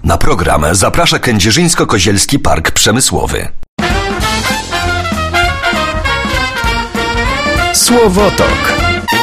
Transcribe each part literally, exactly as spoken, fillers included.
Na program zaprasza Kędzierzyńsko-Kozielski Park Przemysłowy. Słowotok.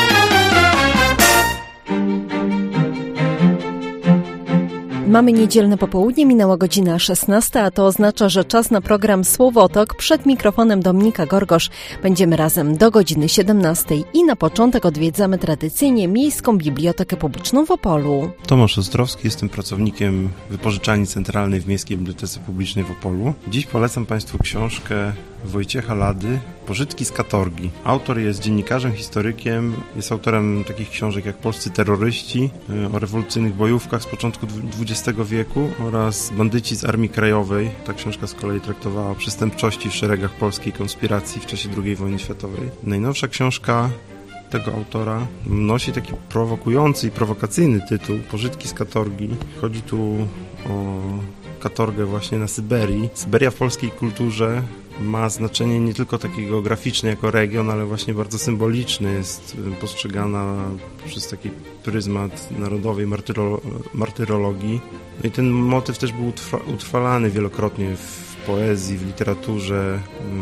Mamy niedzielne popołudnie, minęła godzina szesnasta, a to oznacza, że czas na program Słowotok. Przed mikrofonem Dominika Gorgosz. Będziemy razem do godziny siedemnastej i na początek odwiedzamy tradycyjnie Miejską Bibliotekę Publiczną w Opolu. Tomasz Ostrowski, jestem pracownikiem wypożyczalni centralnej w Miejskiej Bibliotece Publicznej w Opolu. Dziś polecam Państwu książkę Wojciecha Lady, Pożytki z katorgi. Autor jest dziennikarzem, historykiem, jest autorem takich książek jak Polscy terroryści, o rewolucyjnych bojówkach z początku dwudziestego wieku oraz Bandyci z Armii Krajowej. Ta książka z kolei traktowała o przestępczości w szeregach polskiej konspiracji w czasie drugiej wojny światowej. Najnowsza książka tego autora nosi taki prowokujący i prowokacyjny tytuł Pożytki z katorgi. Chodzi tu o katorgę właśnie na Syberii. Syberia w polskiej kulturze ma znaczenie nie tylko takie geograficzne jako region, ale właśnie bardzo symboliczny. Jest postrzegana przez taki pryzmat narodowej martyro, martyrologii. I ten motyw też był utrwa, utrwalany wielokrotnie w poezji, w literaturze,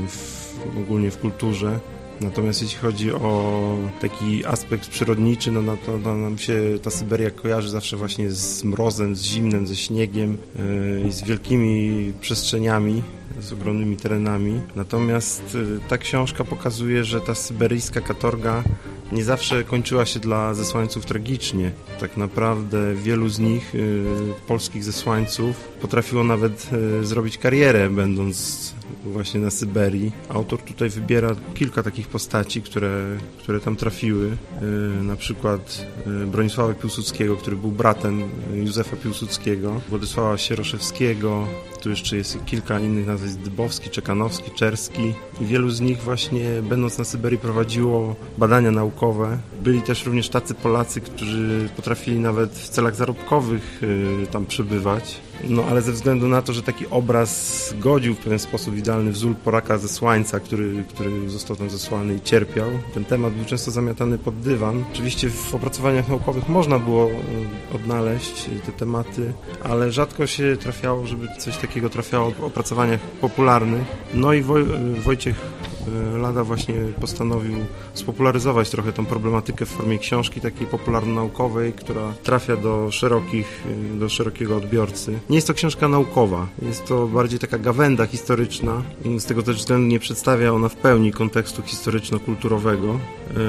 w, ogólnie w kulturze. Natomiast jeśli chodzi o taki aspekt przyrodniczy, no, no to no, nam się ta Syberia kojarzy zawsze właśnie z mrozem, z zimnem, ze śniegiem yy, i z wielkimi przestrzeniami, z ogromnymi terenami. Natomiast yy, ta książka pokazuje, że ta syberyjska katorga nie zawsze kończyła się dla zesłańców tragicznie. Tak naprawdę wielu z nich, yy, polskich zesłańców, potrafiło nawet yy, zrobić karierę, będąc właśnie na Syberii. Autor tutaj wybiera kilka takich postaci, które, które tam trafiły. Yy, na przykład yy, Bronisława Piłsudskiego, który był bratem Józefa Piłsudskiego, Władysława Sieroszewskiego, tu jeszcze jest kilka innych nazwisk, Dybowski, Czekanowski, Czerski i wielu z nich właśnie będąc na Syberii prowadziło badania naukowe. Byli też również tacy Polacy, którzy potrafili nawet w celach zarobkowych yy, tam przebywać. No ale ze względu na to, że taki obraz godził w pewien sposób idealny wzór Polaka zesłańca, który, który został tam zesłany i cierpiał, ten temat był często zamiatany pod dywan. Oczywiście w opracowaniach naukowych można było odnaleźć te tematy, ale rzadko się trafiało, żeby coś takiego trafiało w opracowaniach popularnych. No i Woj, Wojciech Lada właśnie postanowił spopularyzować trochę tą problematykę w formie książki takiej popularno-naukowej, która trafia do szerokich, do szerokiego odbiorcy. Nie jest to książka naukowa, jest to bardziej taka gawęda historyczna. Z tego też względu nie przedstawia ona w pełni kontekstu historyczno-kulturowego.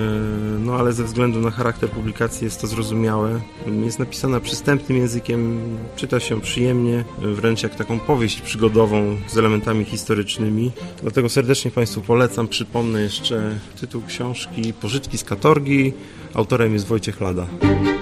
No ale ze względu na charakter publikacji jest to zrozumiałe. Jest napisana przystępnym językiem, czyta się przyjemnie, wręcz jak taką powieść przygodową z elementami historycznymi. Dlatego serdecznie Państwu polecam. Przypomnę jeszcze tytuł książki Pożytki z katorgi. Autorem jest Wojciech Lada.